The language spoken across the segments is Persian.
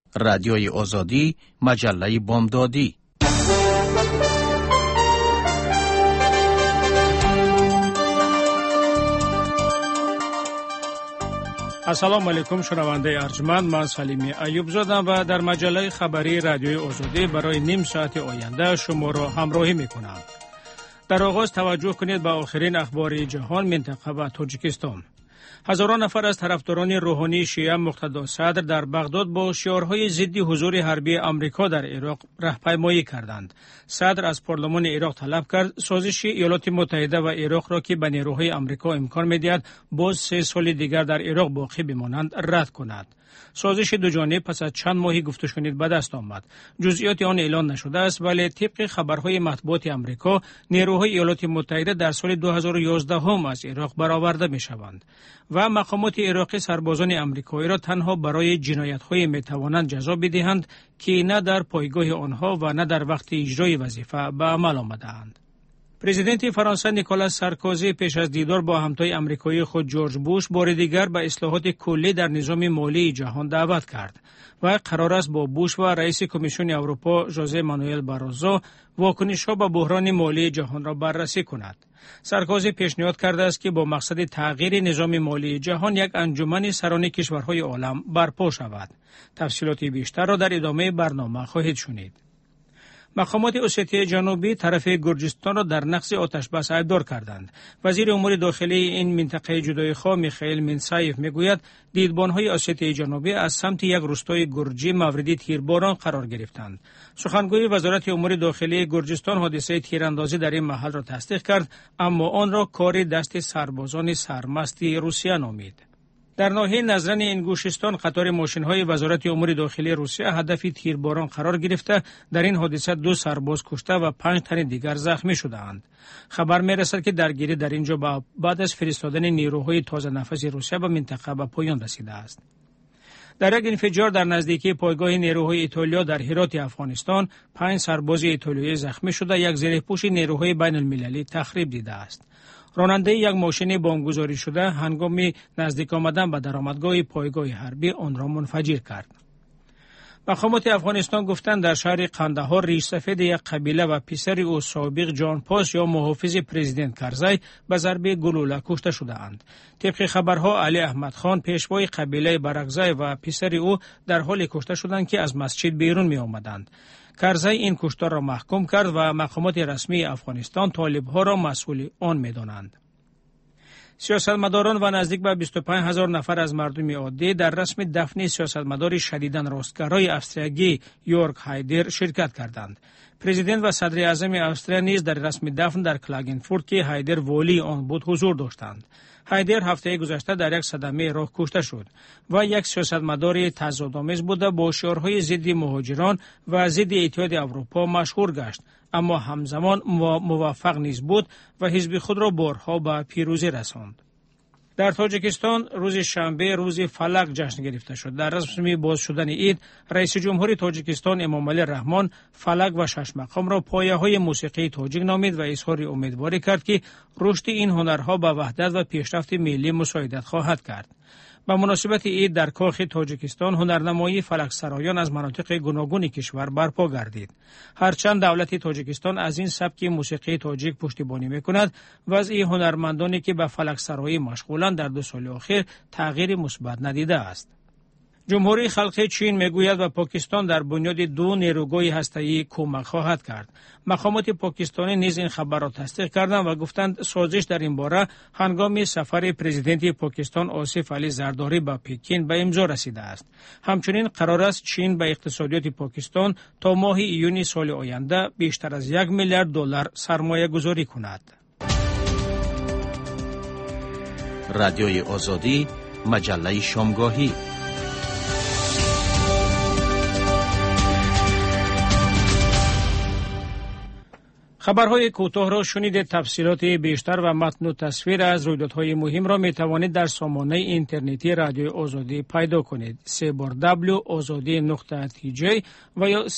رادیوی آزادی، مجله بامدادی. السلام علیکم شنونده ارجمند، من سلیمی ایوب زادم و در مجله خبری رادیوی آزادی برای نیم ساعت آینده شما را همراهی میکنم. در آغاز توجه کنید به آخرین اخبار جهان، منطقه و تاجیکستان. هزاران نفر از طرفداران روحانی شیعه مقتدا صدر در بغداد با شعارهای ضد حضور حربی آمریکا در عراق راهپیمایی کردند. صدر از پارلمان عراق طلب کرد سازش ایالات متحده و عراق را که به نیروهای آمریکا امکان می‌دهد باز 3 سال دیگر در عراق باقی بمانند رد کند. سازش دوجانبه پس از چند ماهی گفته شنید به دست آمد. جزئیات آن اعلان نشده است، ولی طبق خبرهای مطبوعات آمریکا نیروهای ایالات متحده در سال 2011 هم از عراق برآورده می‌شوند و مقامات عراقی سربازان آمریکایی را تنها برای جنایت‌های می‌توانند جزا بدهند که نه در پایگاه آنها و نه در وقت اجرای وظیفه به عمل آمده‌اند. پرزیدنت فرانسه نیکولاس سارکوزی پیش از دیدار با همتای آمریکایی خود جورج بوش بار دیگر به اصلاحات کلی در نظام مالی جهان دعوت کرد و قرار است با بوش و رئیس کمیسیون اروپا ژوزه مانوئل باروزو واکنش‌ها به بحران مالی جهان را بررسی کند. سارکوزی پیشنهاد کرده است که با مقصد تغییر نظام مالی جهان یک انجمن سران کشورهای عالم برپا شود. تفصیلات بیشتر را در ادامه برنامه خواهید شنید. مقامات اسیای جنوبی طرف گرجستان را در نقض آتشبس ایبدار کردند. وزیر امور داخلی این منطقه جدایخواه میخائیل مینسایف میگوید دیدبان‌های اسیای جنوبی از سمت یک روستای گرجی مورد تیرباران قرار گرفتند. سخنگوی وزارت امور داخلی گرجستان حادثه تیراندازی در این محل را تصدیق کرد، اما آن را کار دست سربازان سرمست روسیه نامید. در ناحیه نزرن انگوشستان قطار ماشین‌های وزارت امور داخلی روسیه هدف تیرباران قرار گرفته. در این حادثه 2 سرباز کشته و 5 تن دیگر زخمی شده‌اند. خبر می‌رسد که درگیری در اینجا بعد از فرستادن نیروهای تازه نفس روسیه به منطقه به پایان رسیده است. در یک انفجار در نزدیکی پایگاه نیروهای ایتالیا در هرات افغانستان 5 سرباز ایتالیایی زخمی شده، یک زیرپوش نیروهای بین‌المللی تخریب دیده است. راننده یک ماشین بمبگذاری شده هنگام نزدیک آمدن به درآمدگاه پایگاه حربی آن را منفجر کرد. مقامات افغانستان گفتند در شهر قندهار ریش سفید یک قبیله و پسر او سابق جان پاس یا محافظ پرزیدنت کرزی به ضربه گلوله کشته شده‌اند. طبق خبرها علی احمد خان پیشوای قبیله برگزی و پسر او در حال کشته شدند که از مسجد بیرون می آمدند. کرزی این کشتار را محکوم کرد و مقامات رسمی افغانستان طالب‌ها را مسئول آن می‌دانند. سیاستمداران و نزدیک به 25,000 نفر از مردم عادی در رسم دفن سیاستمدار شدیداً راستگرای استریایی یورگ هایدر شرکت کردند. پرزیدنت و صدر اعظم استرالیا نیز در رسم دفن در کلاگنفورت که هایدر والی آن بود حضور داشتند. هایدر هفته گذشته در یک صدمه راه کشته شد و یک سیاستمدار تضادآمیز بوده با شعارهای ضد مهاجران و ضد اتحاد اروپا مشهور گشت، اما همزمان موفق نیز بود و حزب خود را بارها به پیروزی رساند. در تاجیکستان روز شنبه روز فلک جشن گرفته شد. در رسم باز شدن عید رئیس جمهور تاجیکستان امامعلی رحمان فلک و 6 مقام را پایه‌های موسیقی تاجیک نامید و اظهار امیدواری کرد که رشد این هنرها به وحدت و پیشرفت ملی مساعدت خواهد کرد. به مناسبت عید در کاخ تاجیکستان هنرنمایی فلک سرایان از مناطق گوناگون کشور برپا گردید. هرچند دولت تاجیکستان از این سبک موسیقی تاجیک پشتیبانی می‌کند، وضع هنرمندانی که به فلک سرایی مشغولند در 2 سال اخیر تغییر مثبت ندیده است. جمهوری خلق چین میگوید و پاکستان در بنیاد 2 نیروگاه هسته‌ای کمک خواهد کرد. مقامات پاکستانی نیز این خبر را تصدیق کردند و گفتند سازش در این باره هنگام سفر پرزیدنت پاکستان آصف علی زرداری به پکین به امضا رسیده است. همچنین قرار است چین به اقتصادیات پاکستان تا ماه ایون سال آینده بیشتر از 1 میلیارد دلار سرمایه گذاری کند. رادیوی آزادی، مجله شامگاهی. خبرهای کوتاه را شنیدید. تفصیلات بیشتر و متن و تصویر از رویدادهای مهم را می توانید در سامانه اینترنتی رادیو آزادی پیدا کنید. www.azadi.tj و یا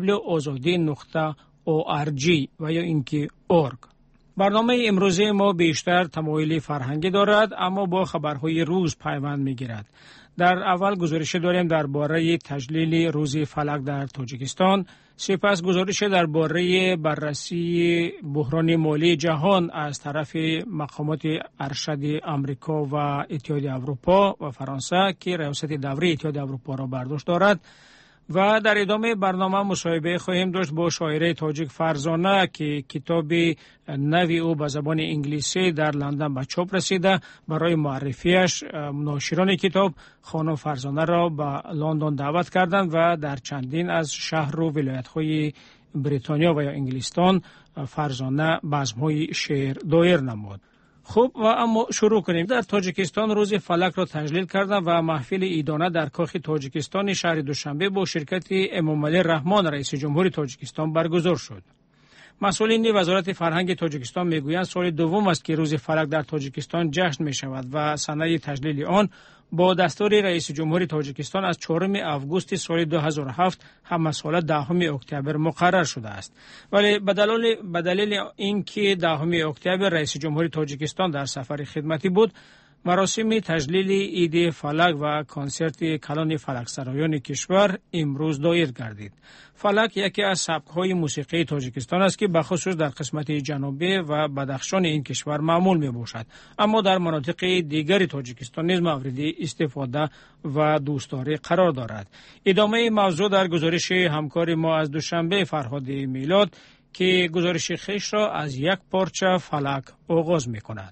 www.azadi.org و یا اینکه org. برنامه امروزه ما بیشتر تمایل فرهنگی دارد، اما با خبرهای روز پیوند می گیرد. در اول گزارش داریم درباره تجلیل روز فلک در تاجیکستان، سپس گزارش درباره بررسی بحران مالی جهان از طرف مقامات ارشد آمریکا و اتحادیه اروپا و فرانسه که ریاست دوره اتحادیه اروپا را بر دوش دارد و در ادامه برنامه مصاحبه خواهیم داشت با شاعر تاجیک فرزانه که کتاب نوی او به زبان انگلیسی در لندن به چاپ رسیده. برای معرفیش ناشران کتاب خانم فرزانه را به لندن دعوت کردند و در چندین از شهر و ولایت‌های بریتانیا و یا انگلستان فرزانه بزم‌های شعر دایر نمود. خب و اما شروع کنیم. در تاجیکستان روز فلک را تجلیل کردند و محفل عیدانه در کاخ تاجیکستان شهر دوشنبه با شرکت امامعلی رحمان رئیس جمهور تاجیکستان برگزار شد. مسئولین وزارت فرهنگ تاجیکستان میگویند سال دوم است که روز فلک در تاجیکستان جشن می شود و سنه تجلیل آن با دستور رئیس جمهور تاجیکستان از 4 آگوست سال 2007 هم سال 10 اکتبر مقرر شده است. ولی به دلیل اینکه 10 اکتبر رئیس جمهور تاجیکستان در سفر خدمتی بود، مراسم تجلیل عید فلک و کنسرت کلان فلک سرایان کشور امروز دایر گردید. فلک یکی از سبک‌های موسیقی تاجیکستان است که بخصوص در قسمت جنوبی و بدخشان این کشور معمول می‌باشد، اما در مناطق دیگر تاجیکستان نیز مورد استفاده و دوستداری قرار دارد. ادامه موضوع در گزارش همکار ما از دوشنبه فرهاد میلاد که گزارش خویش را از یک پارچه فلک آغاز می‌کند.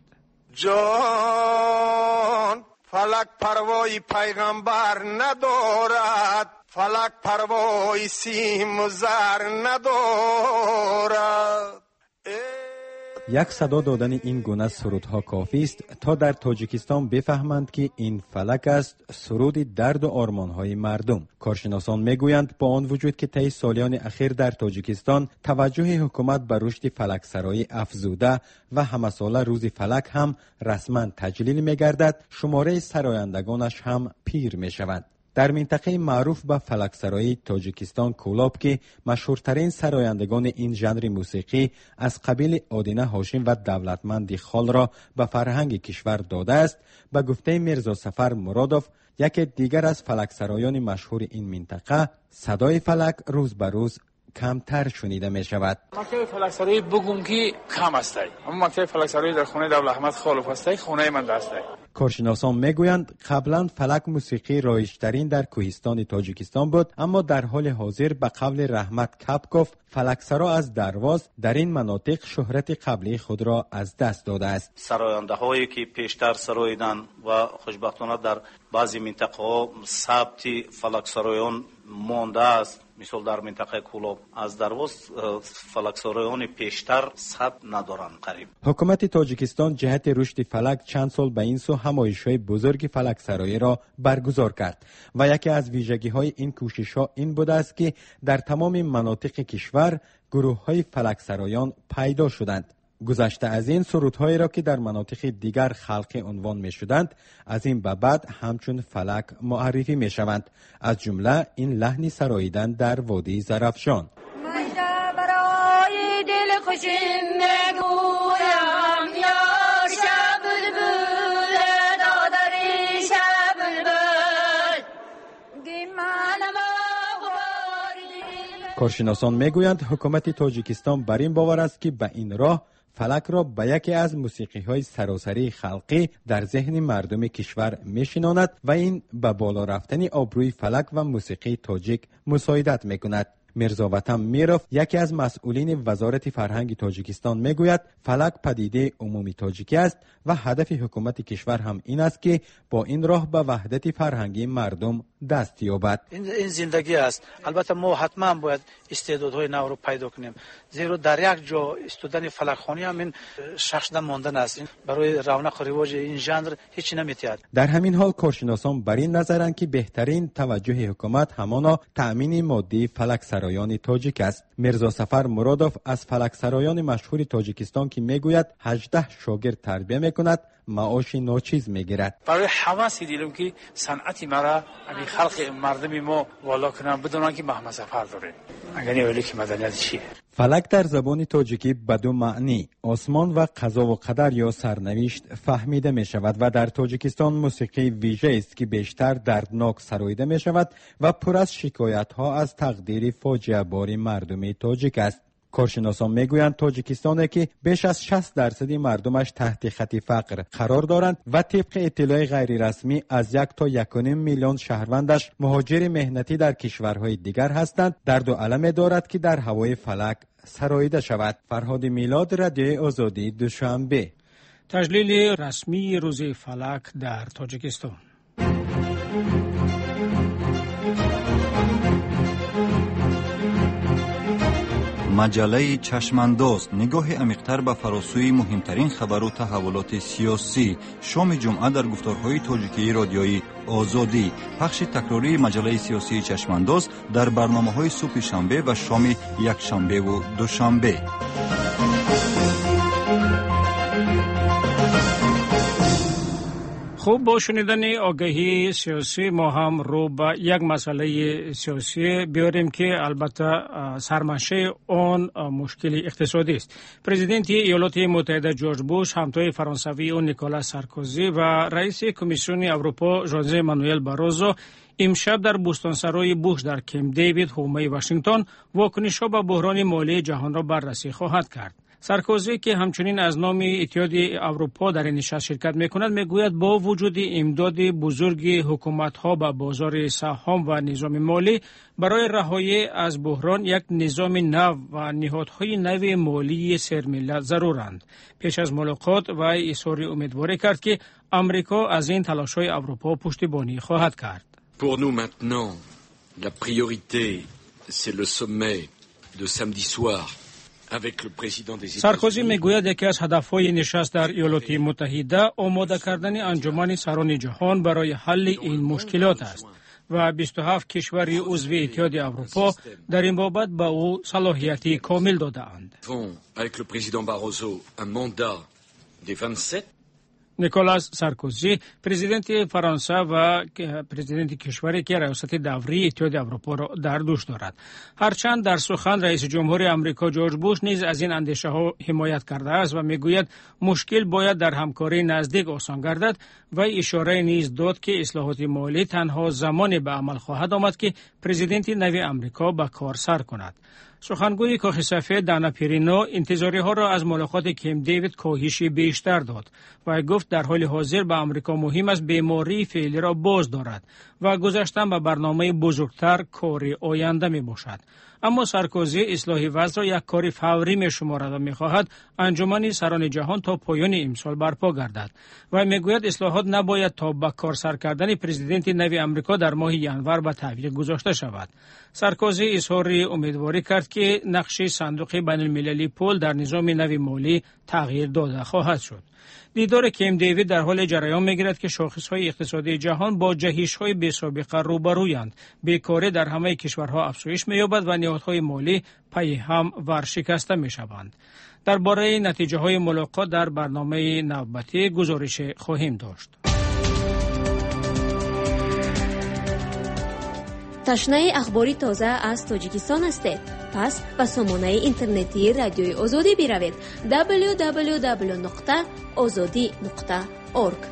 جان فلک پروای پیغمبر ندارد، فلک پروای سیم و زر ندارد. یک صدا دادن این گونه سرودها کافی است تا در تاجیکستان بفهمند که این فلک است سرود درد و آرمانهای مردم. کارشناسان میگویند با آن وجود که طی سالیان اخیر در تاجیکستان توجه حکومت به رشد فلک سرایی افزوده و همساله روز فلک هم رسما تجلیل میگردد، شماره سرایندگانش هم پیر میشود. در منطقه معروف به فلک سرایی تاجیکستان کولاب که مشهورترین سرایندگان این ژانر موسیقی از قبیل آدینه هاشم و دولتمند خال را به فرهنگ کشور داده است، به گفته میرزا سفر مرادوف، یکی دیگر از فلک سرایان مشهور این منطقه، صدای فلک روز به روز کمتر شنیده می شود. مکتب فلک سرایی بگم که کم است، اما مکتب فلک سرایی در خانه دولت احمد خالف است، خانه من است. کارشناسان میگویند قبلا فلک موسیقی رایج‌ترین در کوهستان تاجیکستان بود، اما در حال حاضر به قول رحمت کپکوف فلکسرا از درواز در این مناطق شهرت قبلی خود را از دست داده است. سراینده هایی که پیشتر سراییدند و خوشبختانه در بعضی منطقه ها ثبت فلکسرایان مانده است، مثل در منطقه کولاب از درواز فلکسرایان پیشتر ثبت ندارند. قریب حکومت تاجیکستان جهت رشد فلک چند سال به این سو همایش‌های بزرگ فلک سرایی را برگزار کرد و یکی از ویژگی‌های این کوشش‌ها این بوده است که در تمام مناطق کشور گروه‌های فلک سرایان پیدا شدند. گذشته از این سرودهایی را که در مناطق دیگر خلق عنوان می شدند از این به بعد همچون فلک معرفی می شوند، از جمله این لحن سراییدن در وادی زرافشان. برای دل خوشم نگویم یا شب بلبل دادری شب بلبل کارشناسان میگویند حکومت تاجیکستان بر این باور است که به این راه فلک را به یکی از موسیقی‌های سراسری خلقی در ذهن مردم کشور می‌شناند و این به بالا رفتن آبروی فلک و موسیقی تاجیک مساعدت می‌کند. میرزا وطن میروف یکی از مسئولین وزارت فرهنگ تاجیکستان میگوید فلک پدیده عمومی تاجیکی است و هدف حکومت کشور هم این است که با این راه به وحدت فرهنگی مردم دست یابد. این زندگی است. البته ما حتما باید استعدادهای نو رو پیدا کنیم، زیرا در یک جا استودن فلکخوانی هم این شخص ماندن است. برای رونق و رواج این ژانر هیچ نمی‌تواند. در همین حال کارشناسان بر این نظرند که بهترین توجه حکومت همانا تأمین مادی فلک سرایان تاجیک است. میرزا سفر مرادوف از فلک سرایان مشهور تاجیکستان که میگوید 18 شاگرد تربیت میکند معاش ناچیز میگیرد. برای حواسی دیدم که صنعتی مرا همین خلق مردمی ما والا کنم بدونن که محمد سفر داره. اگر اولی که مدنیت چیه؟ فلک در زبان تاجیکی به دو معنی آسمان و قضا و قدر یا سرنوشت فهمیده می شود و در تاجیکستان موسیقی ویژه است که بیشتر دردناک سراییده می شود و پر از شکایت ها از تقدیر فاجعه بار مردم تاجیک است. کارشناسان میگویند تاجیکستان که بیش از 60% مردمش تحت خط فقر قرار دارند و طبق اطلاع غیر رسمی از 1 تا 1.5 میلیون شهروندش مهاجر مهنتی در کشورهای دیگر هستند، درد و الم دارد که در هوای فلک سراییده شود. فرهاد میلاد، رادیوی آزادی، دوشنبه. تجلیل رسمی روز فلک در تاجیکستان. مجله چشمانداز نگاه عمیق‌تر به فراسوی مهمترین خبر و تحولات سیاسی. شام جمعه در گفتارهای تاجیکی رادیویی آزادی. پخش تکراری مجله سیاسی چشمانداز در برنامه‌های صبح شنبه و شام یکشنبه و دوشنبه. خوب، با شنیدن آگهی سیاسی ما هم رو به یک مسئله سیاسی بیاریم که البته سرمنشه آن مشکل اقتصادی است. پرزیدنت ایالات متحده جورج بوش، همتای فرانسوی اون نیکولاس سارکوزی و رئیس کمیسیون اروپا ژوزه مانوئل باروزو امشب در بوستانسرای بوش در کمپ دیوید حومه واشنگتن واکنش‌ها به بحران مالی جهان را بررسی خواهد کرد. سارکوزی که همچنین از نام اتحاد اروپا در این نشست شرکت می‌کند میگوید با وجود امداد بزرگ حکومت‌ها به بازار سهام و نظام مالی برای رهایی از بحران یک نظام نو و نهادهای نو مالی سرملت ضرورند. پیش از ملاقات و اظهار امیدواری کرد که آمریکا از این تلاش‌های اروپا پشتیبانی خواهد کرد. Pour nous maintenant, la priorité c'est le sommet de samedi soir. سارکوزی میگوید یکی از هدفهای نشست در ایالات متحده آماده کردن انجمن سران جهان برای حل این مشکلات است و 27 کشور عضو اتحاد اروپا در این بابت به او صلاحیتی کامل داده‌اند. نیکولاس سارکوزی پرزیدنت فرانسه و پرزیدنت کشوری که ریاست دوری اتحاد اروپا را در دوش دارد. هرچند در سخن رئیس جمهور آمریکا جورج بوش نیز از این اندیشه ها حمایت کرده است و میگوید مشکل باید در همکاری نزدیک آسان گردد و اشاره نیز داد که اصلاحات مالی تنها زمانی به عمل خواهد آمد که پرزیدنت نو آمریکا به کار سر کند. سخنگوی کاخ سفید دانا پیرینو انتظاری ها را از ملاقات کمپ دیوید کاهش بیشتر داد و گفت در حال حاضر به آمریکا مهم است بیماری فعلی را باز دارد و گذاشتن به برنامه بزرگتر کاری آینده می باشد. اما سارکوزی اصلاح وضع را یک کار فوری می شمارد و می خواهد انجمن سران جهان تا پایان امسال برپا گردد و می گوید اصلاحات نباید تا به کار سر کردن پرزیدنت نو آمریکا در ماه ژانویه به تعویق گذاشته شود. سارکوزی اظهار امیدواری کرد که نقش صندوق بین المللی پول در نظام نو مالی تغییر داده خواهد شد. دیدار کمپ دیوید در حال جریان می‌گیرد که شاخص‌های اقتصادی جهان با جهش‌های بی‌سابقه روبرویند. بیکاری در همه کشورها افزایش می‌یابد و نهادهای مالی پای هم ورشکسته می‌شوند. درباره نتیجه‌های ملاقات در برنامه نوبتی گزارش خواهیم داشت. تشنه اخباری تازه از تاجیکستان هستید؟ پس به سامانه اینترنتی رادیوی آزادی بروید www.azadi.org.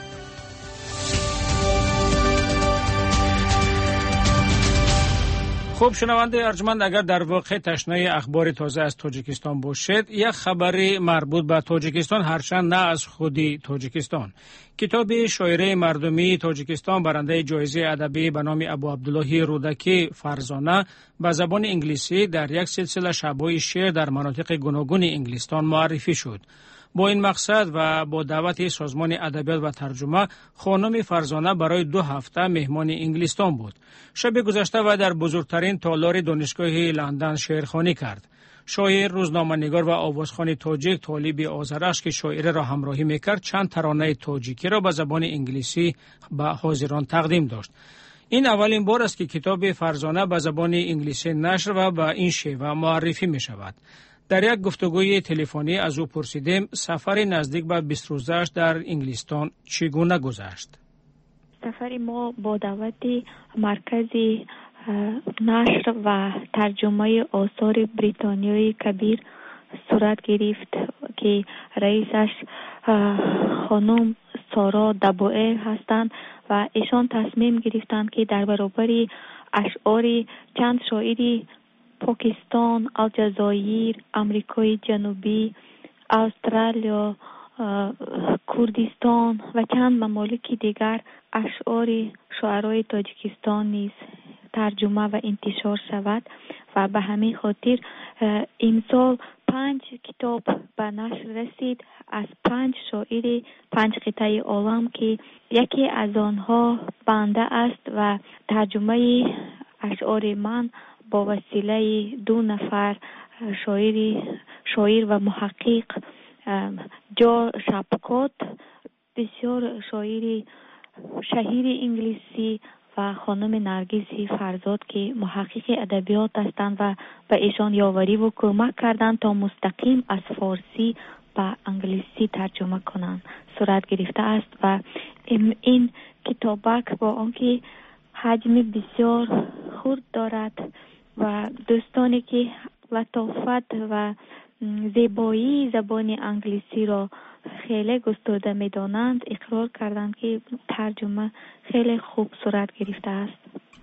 خوب شنونده ارجمند، اگر در واقع تشنه اخبار تازه از تاجیکستان باشد، یک خبری مربوط به تاجیکستان هرچند نه از خودی تاجیکستان. کتاب شاعری مردمی تاجیکستان برنده جایزه ادبی به نام ابو عبدالله رودکی فرزانه به زبان انگلیسی در یک سلسله شب‌های شعر در مناطق گوناگون انگلستان معرفی شد. با این مقصد و با دعوت سازمان ادبیات و ترجمه، خانم فرزانه برای 2 هفته مهمان انگلستان بود. شب گذشته و در بزرگترین تالار دانشگاه لندن شعرخوانی کرد. شاعر، روزنامه‌نگار و آوازخوان تاجیک طالب آذرش که شاعر را همراهی میکرد چند ترانه تاجیکی را به زبان انگلیسی به حاضران تقدیم داشت. این اولین بار است که کتاب فرزانه به زبان انگلیسی نشر و به این شیوه معرفی می شود. در یک گفتگوی تلفنی از او پرسیدیم سفر نزدیک به 20 روزش در انگلستان چگونه گذشت. سفر ما با دعوت مرکز نشر و ترجمه آثار بریتانیایی کبیر صورت گرفت که رئیسش خانم سارا دبوئر هستند و ایشان تصمیم گرفتند که در برابر اشعار چند شاعری پاکستان، الجزایر، امریکای جنوبی، استرالیا، کردستان و چند ممالک دیگر اشعار شاعرای تاجیکستان نیز ترجمه و انتشار شود و به همین خاطر امسال 5 کتاب به نشر رسید از 5 شاعر 5 قطعه عالم که یکی از آنها بنده است و ترجمه اشعار من با وسیله 2 نفر شاعر و محقق جو شپکوت، بسیار شاعر شهیر انگلیسی و خانم نرگس فرزاد که محقق ادبیات هستند و به ایشان یاوری و کمک کردند تا مستقیم از فارسی به انگلیسی ترجمه کنند صورت گرفته است و این کتابک با آنکه حجم بسیار خرد دارد و دوستانی که لطافت و زیبایی زبان انگلیسی را خیلی گسترده می‌دانند اقرار کردند که ترجمه خیلی خوب صورت گرفته است.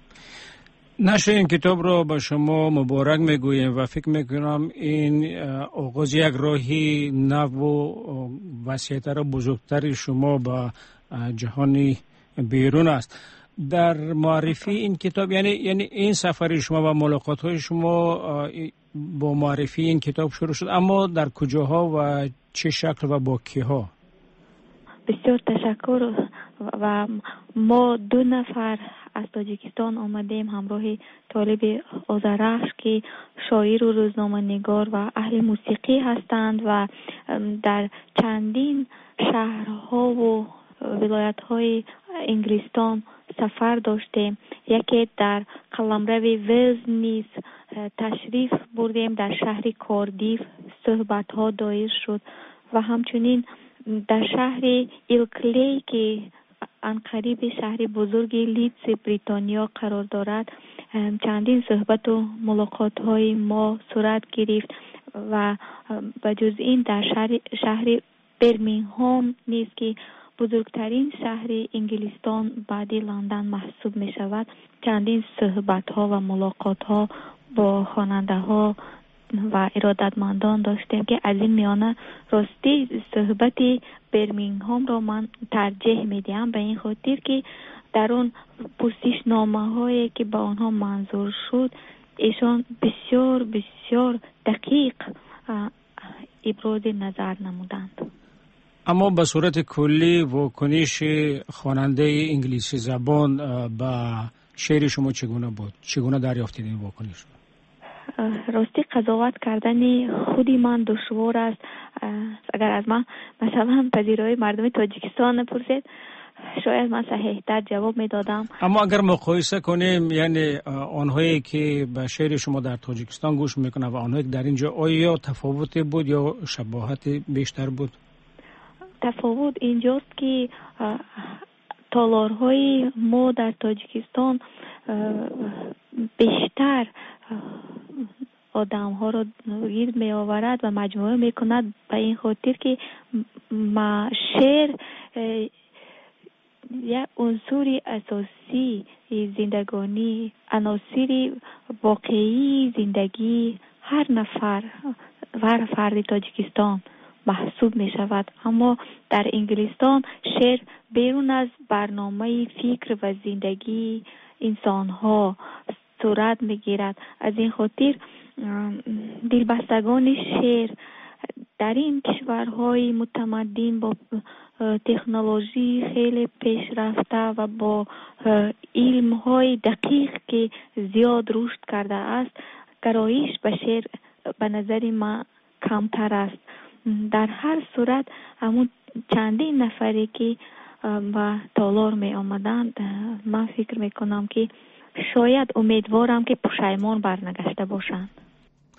نشر این کتاب را به شما مبارک میگویم و فکر میکنم این آغاز یک راهی نو و وسیع‌تر و بزرگتر شما به جهان بیرون است. در معرفی این کتاب یعنی این سفر شما و ملاقات های شما با معرفی این کتاب شروع شد، اما در کجاها و چه شکل و با کیها؟ بسیار تشکر و ما 2 نفر از تاجیکستان آمدیم همراه طالب آذرخش که شاعر و روزنامه‌نگار و اهل موسیقی هستند و در چندین شهرها و ولایت‌های انگلستان سفر داشتیم. یکی در قلمرو ویلز نیز تشریف بردیم، در شهر کاردیف صحبت‌ها دایر شد و همچنین در شهر ایلکلی که عنقریب شهر بزرگ لیدز بریتانیا قرار دارد چندین صحبت و ملاقات‌های ما صورت گرفت و بجز این در شهر برمینگهام نیز که بزرگترین شهر انگلستان بعد لندن محسوب می شود چندین صحبت ها و ملاقات ها با خواننده ها و ارادتمندان داشتیم که از این میانه راستی صحبت برمینگهام را من ترجیح می دهم به این خاطر که در اون پرسشنامه هایی که با آنها منظور شد ایشان بسیار بسیار دقیق ابراز نظر نمودند. اما به صورت کلی واکنش خواننده انگلیسی زبان به شعر شما چگونه بود؟ چگونه دریافتید این واکنش؟ راستی قضاوت کردن خودی من دشوار است. اگر از من مثلا پذیرای مردم تاجیکستان پرسید شاید من صحیح‌تر جواب میدادم. اما اگر مقایسه کنیم یعنی آنهایی که به شعر شما در تاجیکستان گوش میکنن و آنهایی که در اینجا آیا تفاوت بود یا شباهت بیشتر بود؟ تفاوت اینجاست که تالارهای ما در تاجیکستان بیشتر آدم ها را گیر می آورد و مجموعه می کند به این خاطر که شعر یک عنصر اساسی زندگانی، عناصر واقعی زندگی هر نفر و فرد تاجیکستان محسوب می شود. اما در انگلستان شعر بیرون از برنامه فکر و زندگی انسان ها صورت می گیرد. از این خاطر دلبستگان شعر در این کشورهای متمدن با تکنولوژی خیلی پیشرفته و با علم‌های دقیق که زیاد رشد کرده است گرایش به شعر به نظر من کمتر است. در هر صورت همون چندین نفری که به تالار می آمدند من فکر می کنم که شاید امیدوارم که پشیمان برنگشته باشند.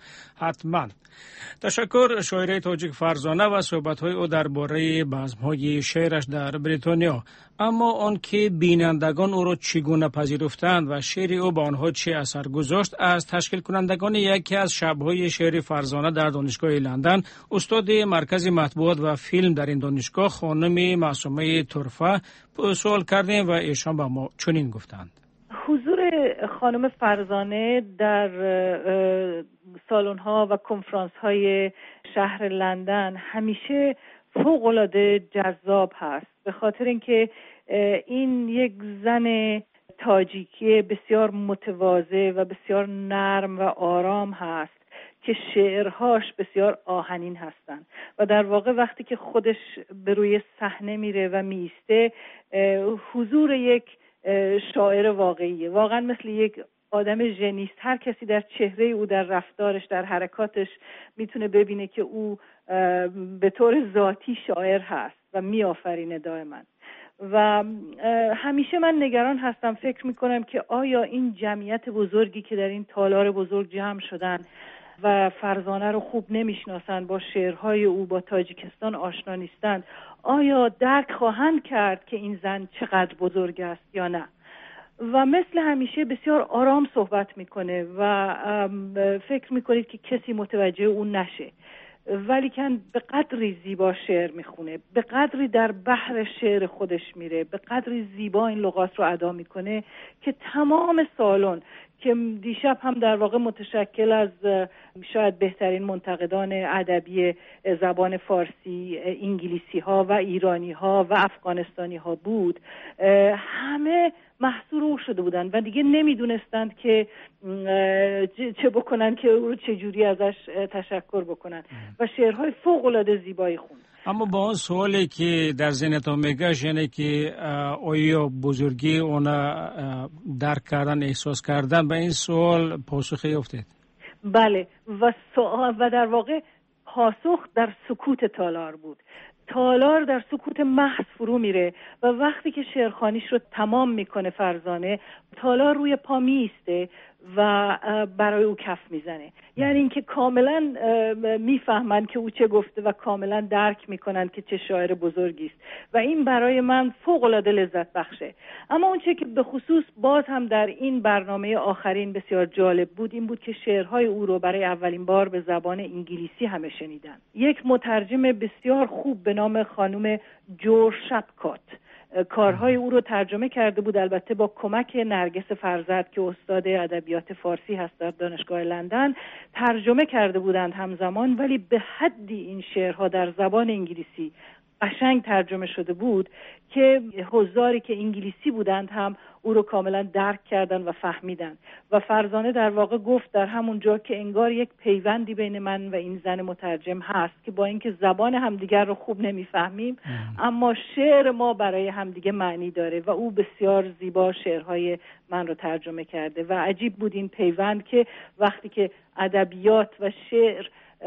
حتما. تشکر شاعره تاجیک فرزانه و صحبت‌های او درباره بزم‌های شعرش در بریتانیا. اما آنکه بینندگان او را چگونه پذیرفتند و شعر او با آنها چه اثر گذاشت، از تشکیل کنندگان یکی از شب‌های شعر فرزانه در دانشگاه لندن، استاد مرکز مطبوعات و فیلم در این دانشگاه، خانم معصومه طرفه، سوال کردیم و ایشان به ما چنین گفتند. حضور خانم فرزانه در سالن‌ها و کنفرانس‌های شهر لندن همیشه فوق‌العاده جذاب هست، به خاطر اینکه این یک زن تاجیکی بسیار متواضع و بسیار نرم و آرام هست که شعرهاش بسیار آهنین هستند و در واقع وقتی که خودش به روی صحنه میره و میسته، حضور یک شاعر واقعیه، واقعا مثل یک آدم ژنیست. هر کسی در چهره او، در رفتارش، در حرکاتش میتونه ببینه که او به طور ذاتی شاعر هست و میآفرینه دائما. و همیشه من نگران هستم، فکر میکنم که آیا این جمعیت بزرگی که در این تالار بزرگ جمع شدن و فرزانه رو خوب نمیشناسن، با شعرهای او، با تاجیکستان آشنا نیستند، آیا درک خواهند کرد که این زن چقدر بزرگ است یا نه؟ و مثل همیشه بسیار آرام صحبت میکنه و فکر میکنید که کسی متوجه اون نشه، ولی کن به قدری زیبا شعر میخونه، به قدری در بحر شعر خودش میره، به قدری زیبا این لغات رو ادا میکنه که تمام سالن که دیشب هم در واقع متشکل از شاید بهترین منتقدان ادبی زبان فارسی، انگلیسی ها و ایرانی ها و افغانستانی ها بود، همه محصور او شده بودن و دیگه نمیدونستند که چه بکنن، که او رو چجوری ازش تشکر بکنن و شعرهای فوق العاده زیبایی خوند. اما با اون سوالی که در ذهنتون میگشت، یعنی که آیا بزرگی اونا درک کردن، احساس کردن، به این سوال پاسخی افتید؟ بله، و در واقع پاسخ در سکوت تالار بود. تالار در سکوت محض فرو میره و وقتی که شعرخوانیش رو تمام میکنه فرزانه، تالار روی پا میسته و برای او کف میزنه. یعنی اینکه کاملا میفهمن که او چه گفته و کاملا درک میکنن که چه شاعر بزرگی است و این برای من فوق العاده لذت بخشه. اما اون چه که به خصوص باز هم در این برنامه آخرین بسیار جالب بود، این بود که شعرهای او رو برای اولین بار به زبان انگلیسی همه شنیدن. یک مترجم بسیار خوب به نام خانم جو شپکات کارهای او رو ترجمه کرده بود، البته با کمک نرگس فرزد که استاد ادبیات فارسی هست در دانشگاه لندن، ترجمه کرده بودند همزمان، ولی به حدی این شعرها در زبان انگلیسی قشنگ ترجمه شده بود که حضاری که انگلیسی بودند هم او رو کاملا درک کردن و فهمیدن و فرزانه در واقع گفت در همون جا که انگار یک پیوندی بین من و این زن مترجم هست که با اینکه زبان همدیگر رو خوب نمیفهمیم اما شعر ما برای همدیگه معنی داره و او بسیار زیبا شعرهای من رو ترجمه کرده و عجیب بود این پیوند که وقتی که ادبیات و شعر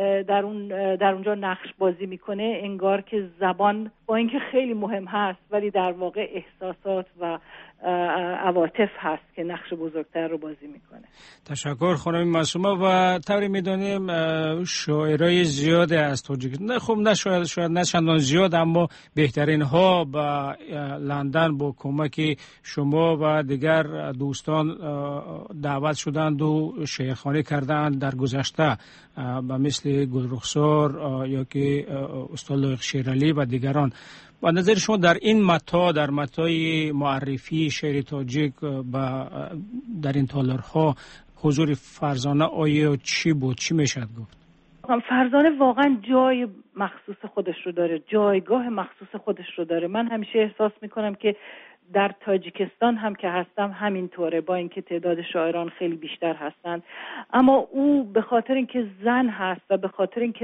در اونجا نقش بازی میکنه، انگار که زبان با اینکه خیلی مهم هست ولی در واقع احساسات و عواطف هست که نقش بزرگتر رو بازی میکنه. تشکر خانم معصومه. و طوری میدونیم شاعرای زیاد از تاجیکستان، خب نه شاید نه چندان زیاد، اما بهترین ها به لندن با کمک شما و دیگر دوستان دعوت شدند و شعرخوانی کردند در گذشته، مثل گلرخسار یا که استاد لایق شیرعلی و دیگران. و نظر شما در این متا، در متای معرفی شعر تاجیک در این تالارها، حضور فرزانه آیا چی بود، چی میشد گفت؟ فرزانه واقعا جای مخصوص خودش رو داره، جایگاه مخصوص خودش رو داره. من همیشه احساس میکنم که در تاجیکستان هم که هستم همینطوره، با اینکه تعداد شاعران خیلی بیشتر هستند، اما او به خاطر اینکه زن هست و به خاطر اینکه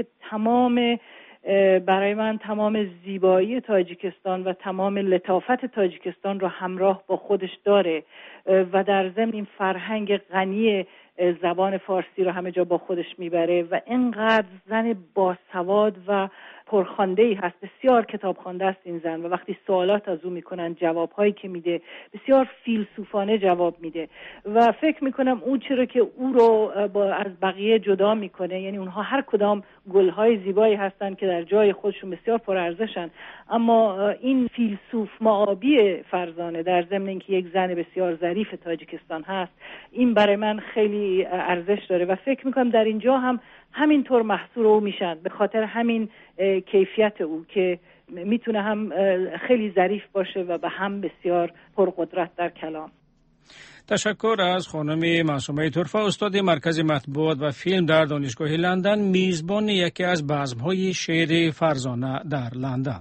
برای من تمام زیبایی تاجیکستان و تمام لطافت تاجیکستان رو همراه با خودش داره و در ضمن این فرهنگ غنی زبان فارسی رو همه جا با خودش میبره و اینقدر زن باسواد و پرخوانده‌ای هست، بسیار کتاب خوانده است این زن و وقتی سوالات از او میکنن جوابهایی که میده بسیار فیلسوفانه جواب میده و فکر میکنم اون چرا که او رو از بقیه جدا میکنه، یعنی اونها هر کدام گلهای زیبایی هستن که در جای خودشون بسیار پرارزشن، اما این فیلسوف معابی فرزانه در ضمن اینکه یک زن بسیار ظریف تاجیکستان هست، این برای من خیلی ارزش داره و فکر میکنم در اینجا هم همینطور محصور او میشن به خاطر همین کیفیت او که میتونه هم خیلی ظریف باشه و به هم بسیار پرقدرت در کلام. تشکر از خانم معصومه طرفه، استاد مرکز مطبوعات و فیلم در دانشگاه لندن، میزبان یکی از بزم‌های شعر فرزانه در لندن.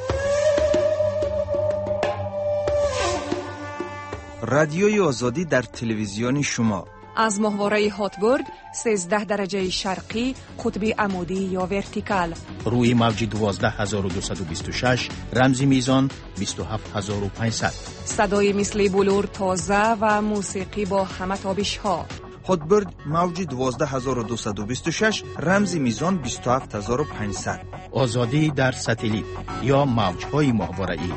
رادیوی آزادی در تلویزیون شما از ماهواره هاتبورد 13 درجه شرقی قطب عمودی یا ورتیکال روی موج 12226 رمزی میزان 27500 صدای مثل بلور تازه و موسیقی با همه تابش ها. هاتبورد موج 12226 رمزی میزان 27500 آزادی در ستلیت یا موج‌های ماهواره‌ای.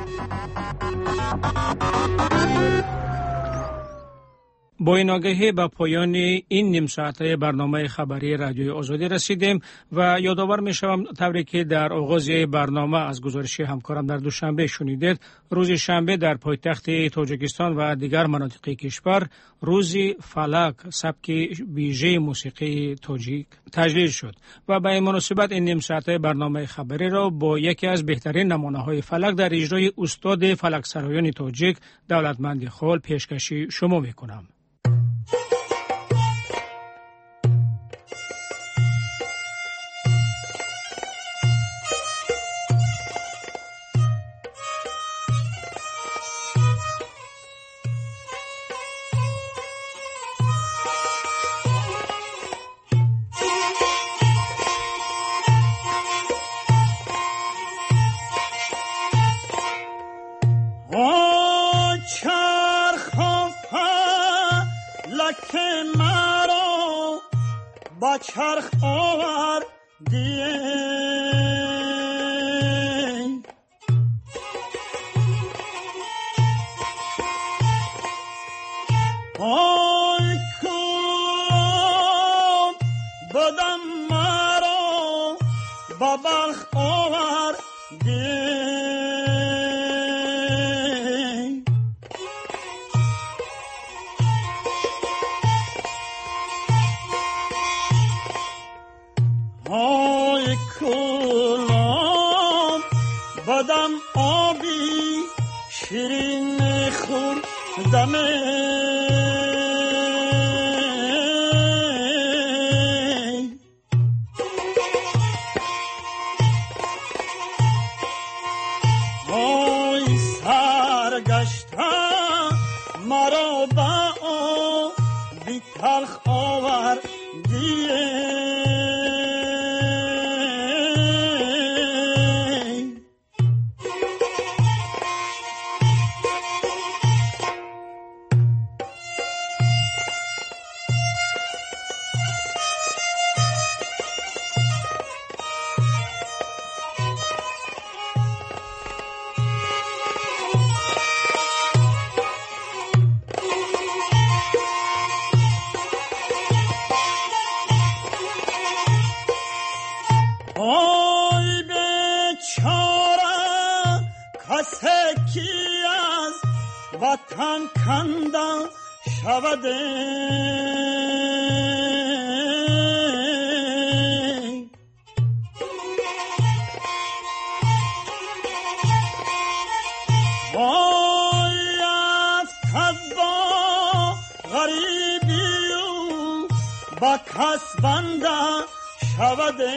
با این آگهی به پایان این نیم ساعته برنامه خبری رادیوی آزادی رسیدیم و یادآور می‌شوم طوری که در آغاز برنامه از گزارش همکارم در دوشنبه شنیدید، روز شنبه در پایتخت تاجیکستان و دیگر مناطق کشور روز فلک سبک ویژه موسیقی تاجیک تجلیل شد و به این مناسبت این نیم ساعته برنامه خبری را با یکی از بهترین نمونه‌های فلک در اجرای استاد فلک سرایان تاجیک دولتمند خال پیشکشی شما می‌کنم. چرخ آور دیه آی کن بدم مرا با بلخ آور دیه بدم آبی شیرین خوردم آی سرگشتم مرا با آبی تلخ آوردیه وطن کنده شوده باید با غریبی با کس بنده شوده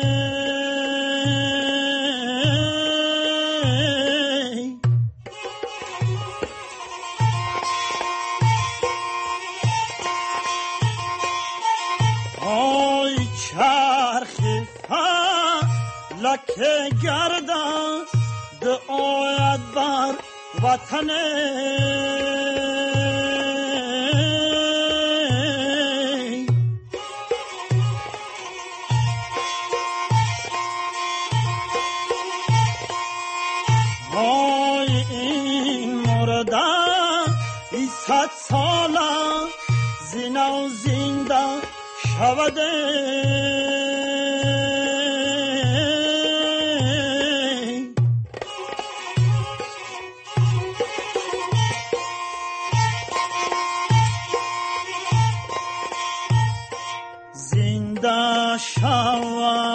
لکه گردن دعایت بر وطنه تا زنده شود زنده شود